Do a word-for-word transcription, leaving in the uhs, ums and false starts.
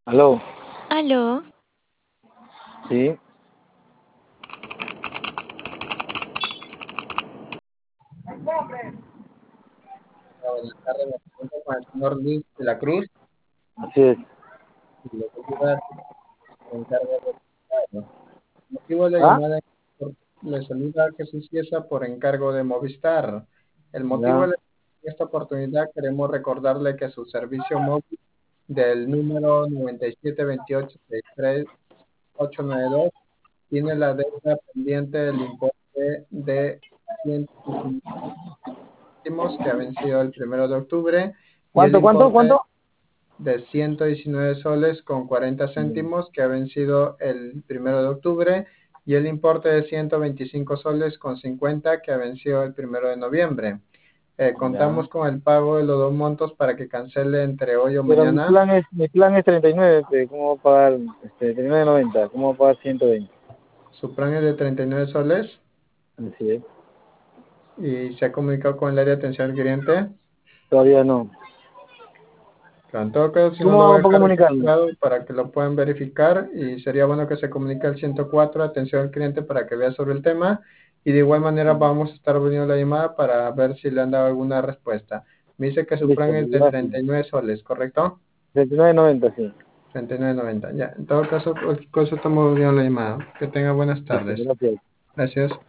Aló, Aló, sí, Buenas tardes, me presento con el señor Luis de la Cruz así es. y le voy a dar el encargo de Movistar. El motivo de la ¿Ah? llamada es por- le saluda Jesús Ciesa por encargo de Movistar. El motivo Ya, de esta oportunidad queremos recordarle que su servicio móvil del número nueve siete dos ocho seis tres ocho nueve dos tiene la deuda pendiente del importe de ciento diecinueve céntimos que ha vencido el primero de octubre y el ¿cuánto, cuánto, importe cuánto? de ciento diecinueve soles con cuarenta Mm, céntimos que ha vencido el primero de octubre y el importe de ciento veinticinco soles con cincuenta que ha vencido el primero de noviembre. Eh, Ya. contamos con el pago de los dos montos para que cancele entre hoy o Pero mi mañana. plan es, mi plan es treinta y nueve, pe, ¿cómo voy a pagar? Este, treinta y nueve noventa, ¿cómo voy a pagar ciento veinte? Su plan es de treinta y nueve soles Así es. y se ha comunicado con el área de atención al cliente. Todavía no. Claro, en todo caso, si no ¿Cómo lo voy a hago para dejar comunicarme? registrado para que lo puedan verificar y sería bueno que se comunique al ciento cuatro, atención al cliente, para que vea sobre el tema y de igual manera vamos a estar volviendo la llamada para ver si le han dado alguna respuesta. Me dice que su Listo, plan es de gracias. treinta y nueve soles, ¿correcto? treinta y nueve noventa, sí. treinta y nueve noventa, ya. En todo caso, cualquier cosa estamos volviendo la llamada. Que tenga buenas Listo, tardes. gracias. Gracias.